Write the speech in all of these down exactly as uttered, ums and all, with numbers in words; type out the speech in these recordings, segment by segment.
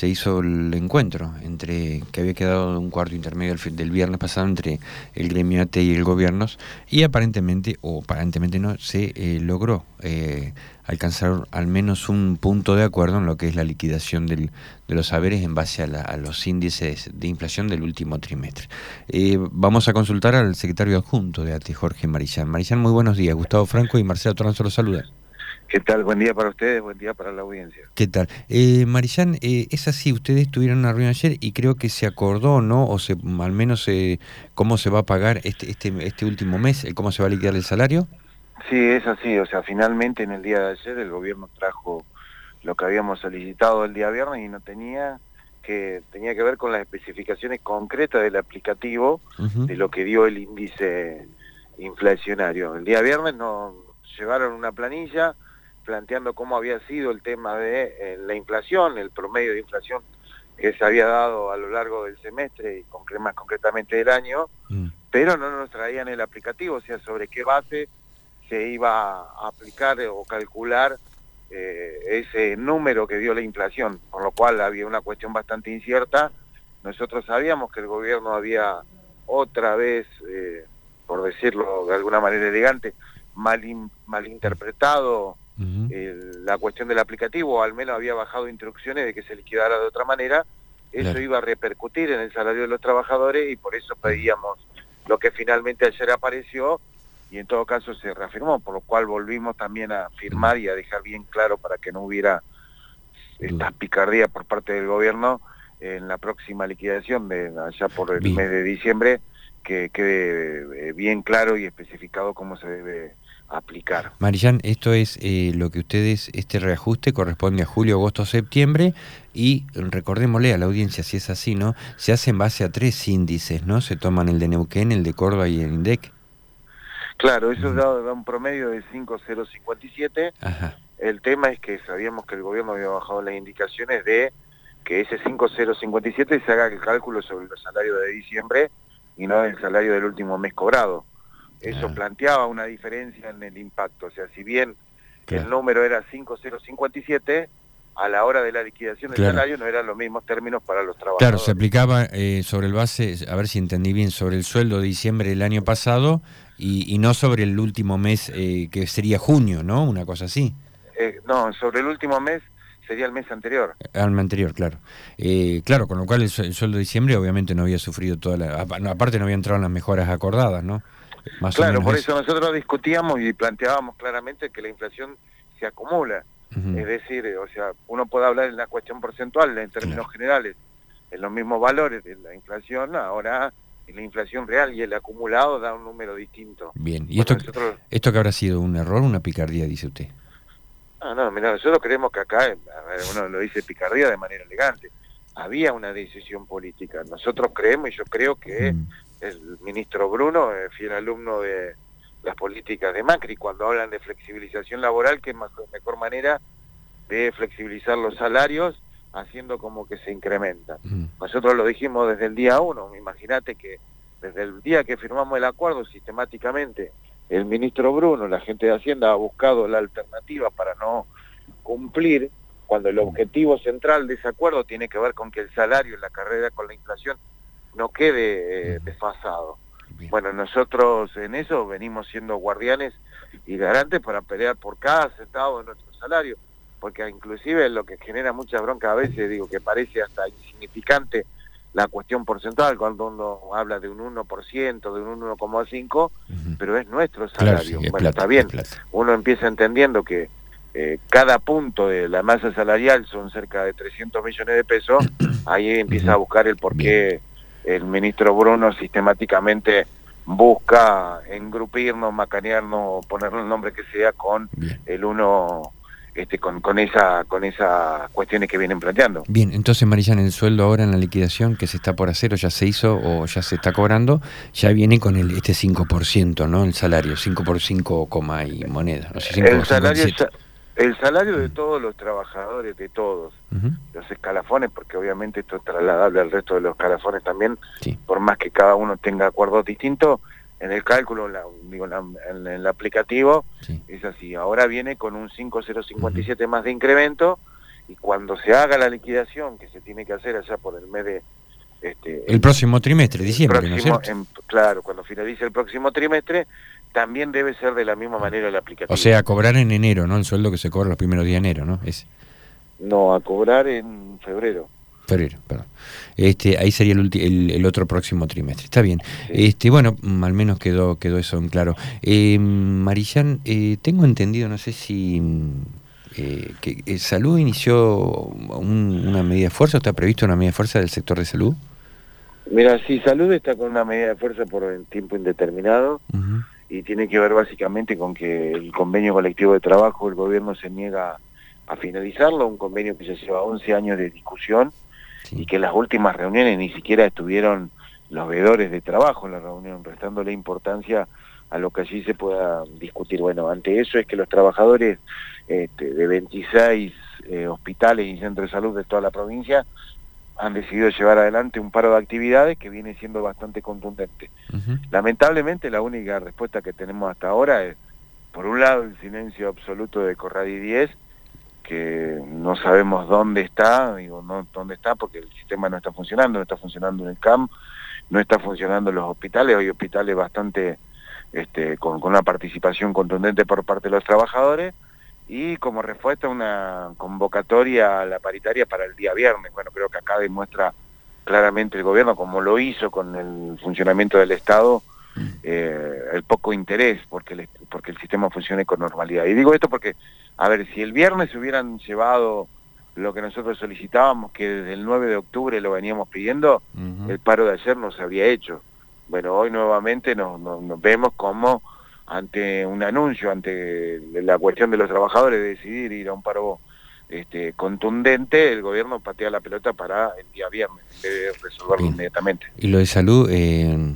se hizo el encuentro entre que había quedado un cuarto intermedio del, fin- del viernes pasado entre el gremio A T E y el gobierno, y aparentemente, o aparentemente no, se eh, logró eh, alcanzar al menos un punto de acuerdo en lo que es la liquidación del, de los haberes en base a, la, a los índices de inflación del último trimestre. Eh, vamos a consultar al secretario adjunto de A T E, Jorge Marillán. Marillán, muy buenos días. Gustavo Franco y Marcelo Toranzo los saludan. ¿Qué tal? Buen día para ustedes, buen día para la audiencia. ¿Qué tal? Eh, Marillán, eh, es así, ustedes tuvieron una reunión ayer y creo que se acordó, ¿no? O se, al menos eh, cómo se va a pagar este, este, este último mes, eh, cómo se va a liquidar el salario. Sí, es así, o sea, finalmente en el día de ayer el gobierno trajo lo que habíamos solicitado el día viernes y no tenía que tenía que ver con las especificaciones concretas del aplicativo Uh-huh. de lo que dio el índice inflacionario. El día viernes nos llevaron una planilla planteando cómo había sido el tema de eh, la inflación, el promedio de inflación que se había dado a lo largo del semestre y concre- más concretamente del año, Mm. pero no nos traían el aplicativo, o sea, sobre qué base se iba a aplicar o calcular eh, ese número que dio la inflación, por lo cual había una cuestión bastante incierta. Nosotros sabíamos que el gobierno había otra vez, eh, por decirlo de alguna manera elegante, mal in, malinterpretado Uh-huh. el, la cuestión del aplicativo, o al menos había bajado instrucciones de que se liquidara de otra manera. Eso Claro. iba a repercutir en el salario de los trabajadores y por eso pedíamos lo que finalmente ayer apareció y en todo caso se reafirmó, por lo cual volvimos también a firmar y a dejar bien claro para que no hubiera estas picardías por parte del gobierno en la próxima liquidación de allá por el Bien. mes de diciembre, que quede eh, bien claro y especificado cómo se debe aplicar. Marillán, esto es eh, lo que ustedes, este reajuste corresponde a julio, agosto, septiembre, y recordémosle a la audiencia, si es así, ¿no? Se hace en base a tres índices, ¿no? Se toman el de Neuquén, el de Córdoba y el INDEC. Claro, eso Uh-huh. da, da un promedio de cinco coma cero cincuenta y siete. Ajá. El tema es que sabíamos que el gobierno había bajado las indicaciones de que ese cinco coma cero cincuenta y siete se haga el cálculo sobre los salarios de diciembre y no el salario del último mes cobrado. Eso Ah. planteaba una diferencia en el impacto, o sea, si bien Claro. el número era cinco coma cero cincuenta y siete, a la hora de la liquidación del Claro. salario no eran los mismos términos para los trabajadores. Claro, se aplicaba eh, sobre el base, a ver si entendí bien, sobre el sueldo de diciembre del año pasado y, y no sobre el último mes, eh, que sería junio, ¿no? Una cosa así. Eh, no, sobre el último mes sería el mes anterior. Al mes anterior, claro. Eh, claro, con lo cual el, su- el sueldo de diciembre obviamente no había sufrido toda la... apa- no, aparte no había entrado en las mejoras acordadas, ¿no? Más Claro, o menos por eso. eso nosotros discutíamos y planteábamos claramente que la inflación se acumula. Uh-huh. Es decir, o sea, uno puede hablar en la cuestión porcentual, en términos Claro. generales, en los mismos valores de la inflación, ahora la inflación real y el acumulado da un número distinto. Bien. ¿Y Bueno, esto, nosotros, esto que habrá sido un error o una picardía, dice usted? no, no, mira, nosotros creemos que acá, a ver, uno lo dice picardía de manera elegante, había una decisión política. Nosotros creemos, y yo creo que Mm. el ministro Bruno, eh, fiel alumno de las políticas de Macri, cuando hablan de flexibilización laboral, que es mejor, mejor manera de flexibilizar los salarios haciendo como que se incrementan. Mm. Nosotros lo dijimos desde el día uno, imagínate que desde el día que firmamos el acuerdo, sistemáticamente el ministro Bruno, la gente de Hacienda, ha buscado la alternativa para no cumplir, cuando el objetivo central de ese acuerdo tiene que ver con que el salario en la carrera con la inflación no quede eh, desfasado. Bien. Bueno, nosotros en eso venimos siendo guardianes y garantes para pelear por cada centavo de nuestro salario, porque inclusive lo que genera mucha bronca a veces, digo, que parece hasta insignificante la cuestión porcentual, cuando uno habla de un uno por ciento, de un uno coma cinco, Uh-huh. pero es nuestro Claro, salario. sí, es Bueno, plata, está bien, es plata. uno empieza entendiendo que eh, cada punto de la masa salarial son cerca de trescientos millones de pesos, ahí empieza Uh-huh. a buscar el por qué el ministro Bruno sistemáticamente busca engrupirnos, macanearnos, ponerle el nombre que sea con Bien. el uno, este, con, con esa, con esas cuestiones que vienen planteando. Bien, entonces Marillán, el sueldo ahora en la liquidación que se está por hacer o ya se hizo o ya se está cobrando, ya viene con el este cinco por ciento, ¿no? El salario, cinco por cinco, coma y moneda, no sé, cinco El por salario, cincuenta y siete. ya- el salario de todos los trabajadores, de todos, Uh-huh. los escalafones, porque obviamente esto es trasladable al resto de los escalafones también, Sí. por más que cada uno tenga acuerdos distintos, en el cálculo, la, digo, la, en el aplicativo, Sí. es así. Ahora viene con un cinco coma cero cincuenta y siete uh-huh. más de incremento, y cuando se haga la liquidación, que se tiene que hacer allá por el mes de... Este, el próximo trimestre, diciembre, próximo, ¿no es cierto? en, claro, cuando finalice el próximo trimestre, también debe ser de la misma manera el aplicativo. O sea, cobrar en enero, ¿no? El sueldo que se cobra los primeros días de enero, ¿no? Es... No, a cobrar en febrero. Febrero, perdón. Este, ahí sería el, el, el otro próximo trimestre. Está bien. Sí. Este, bueno, al menos quedó quedó eso en claro. Eh, Marillán, eh, tengo entendido, no sé si eh, que eh, Salud inició un, una medida de fuerza, ¿o está previsto una medida de fuerza del sector de salud? Mira, sí, Salud está con una medida de fuerza por el tiempo indeterminado. Uh-huh. Y tiene que ver básicamente con que el convenio colectivo de trabajo, el gobierno se niega a finalizarlo, un convenio que ya lleva once años de discusión. Sí. Y que en las últimas reuniones ni siquiera estuvieron los veedores de trabajo en la reunión, restándole importancia a lo que allí se pueda discutir. Bueno, ante eso es que los trabajadores este, de veintiséis eh, hospitales y centros de salud de toda la provincia han decidido llevar adelante un paro de actividades que viene siendo bastante contundente. Uh-huh. Lamentablemente la única respuesta que tenemos hasta ahora es, por un lado, el silencio absoluto de Corradi diez, que no sabemos dónde está, digo, no dónde está porque el sistema no está funcionando, no está funcionando en el C A M, no está funcionando en los hospitales, hay hospitales bastante este, con, con una participación contundente por parte de los trabajadores, y como respuesta una convocatoria a la paritaria para el día viernes. Bueno, creo que acá demuestra claramente el gobierno, como lo hizo con el funcionamiento del Estado, eh, el poco interés porque el, porque el sistema funcione con normalidad. Y digo esto porque, a ver, si el viernes se hubieran llevado lo que nosotros solicitábamos, que desde el nueve de octubre lo veníamos pidiendo, uh-huh. el paro de ayer no se habría hecho. Bueno, hoy nuevamente nos, nos, nos vemos como ante un anuncio, ante la cuestión de los trabajadores de decidir ir a un paro este, contundente, el gobierno patea la pelota para el día viernes, en vez de resolverlo Bien. inmediatamente. Y lo de salud, eh,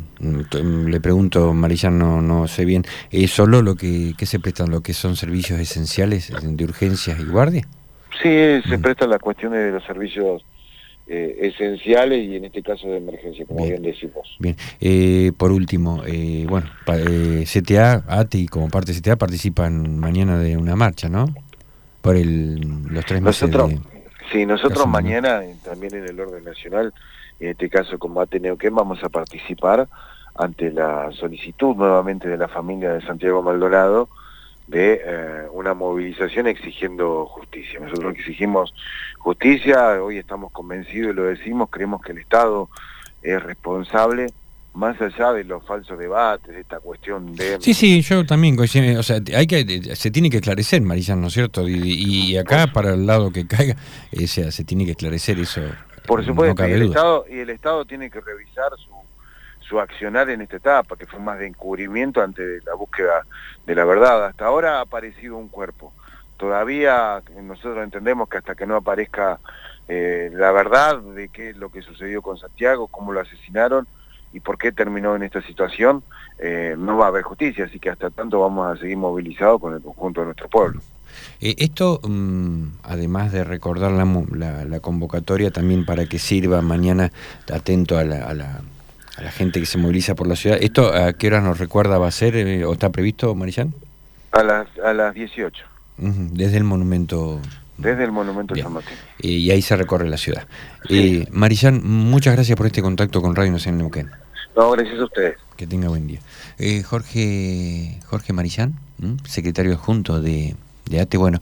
le pregunto, Marillán, no, no sé bien, ¿es solo lo que, que se prestan, lo que son servicios esenciales de urgencias y guardia? Sí, se mm. prestan las cuestiones de los servicios eh, esenciales y en este caso de emergencia, como bien, bien decimos. Bien, eh, por último, eh, bueno, pa, eh, C T A, A T I como parte de C T A participan mañana de una marcha, ¿no? Por el, los tres meses nosotros, de... Sí, nosotros mañana, también en el orden nacional, en este caso como A T Neuquén, vamos a participar ante la solicitud nuevamente de la familia de Santiago Maldonado de eh, una movilización exigiendo justicia. Nosotros exigimos justicia, hoy estamos convencidos y lo decimos, creemos que el Estado es responsable, más allá de los falsos debates, de esta cuestión de... Sí, sí, yo también, o sea, hay que, se tiene que esclarecer, Marillán, ¿no es cierto? Y, y acá, para el lado que caiga, o sea, se tiene que esclarecer eso. Por supuesto, no y, el Estado, y el Estado tiene que revisar su, su accionar en esta etapa, que fue más de encubrimiento ante la búsqueda de la verdad. Hasta ahora ha aparecido un cuerpo. Todavía nosotros entendemos que hasta que no aparezca eh, la verdad de qué es lo que sucedió con Santiago, cómo lo asesinaron, y por qué terminó en esta situación, eh, no va a haber justicia, así que hasta tanto vamos a seguir movilizados con el conjunto de nuestro pueblo. Eh, esto, um, además de recordar la, la, la convocatoria, también para que sirva mañana, atento a la, a, la, a la gente que se moviliza por la ciudad, ¿esto a qué hora nos recuerda va a ser eh, o está previsto, Marillán? A las, a las dieciocho. Uh-huh, desde el monumento... Desde el monumento San Martín. Eh, y ahí se recorre la ciudad. Sí. Eh, Marillán, muchas gracias por este contacto con Radio Nacional Neuquén. No, gracias a ustedes. Que tenga buen día. Eh, Jorge Jorge Marillán, ¿m? secretario adjunto de, de A T E. Bueno,